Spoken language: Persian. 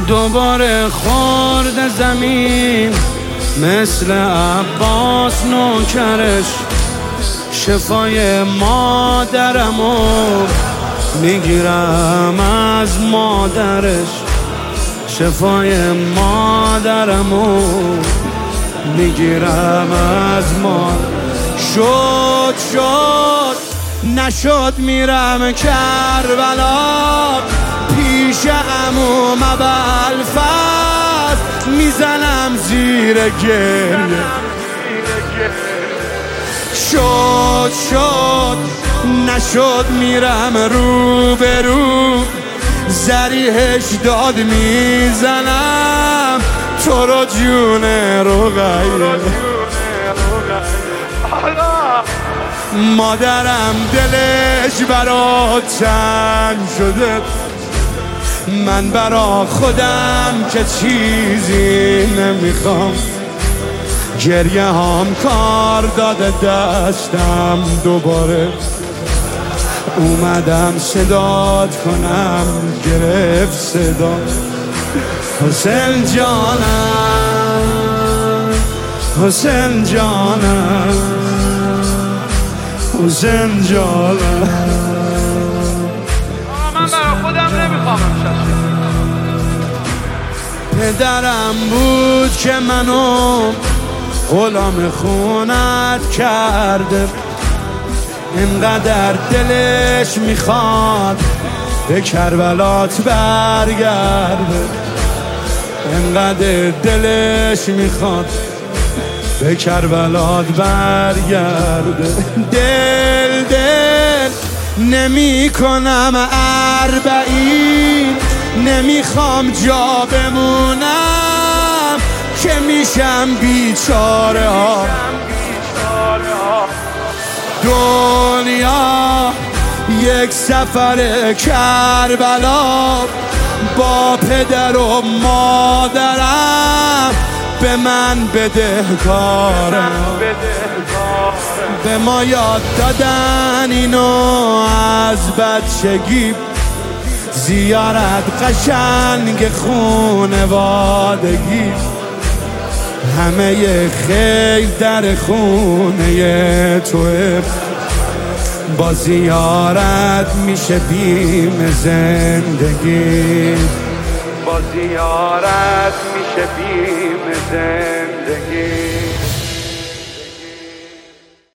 دوباره خورد زمین مثل عباس نوکرش، شفای مادرمو میگیرم از مادرش، شفای مادرمو میگیرم از مادرش. شد نشد میرم کربلا، پیش عموم ابوالفضل میزنم زیر گریه. شد نشد میرم رو به رو، ذریحش داد میزنم تو رو جون رقیه. مادرم دلش برا تنگ شده، من برا خودم که چیزی نمیخوام، گریه هم کار داده دستم، دوباره اومدم صدات کنم، گرفت صدا حسین جانم، حسین جانم، حسین جانم. من برا خودم نمیخوام پدرم بود که منو غلام خونت کرده، اینقدر دلش میخواد به کربلات برگرده، اینقدر دلش میخواد به کربلات برگرده. دل نمی کنم اربعین، نمیخوام جا بمونم که میشم بیچاره ها. دنیا یک سفر کربلا، با پدر و مادرم به من بدهکارم. به ما یاد دادن اینو از بچگی، زیارت قشنگ خونوادگی، همه خیل در خونه توه، با زیارت میشه بیم زندگی، با زیارت میشه بیم زندگی.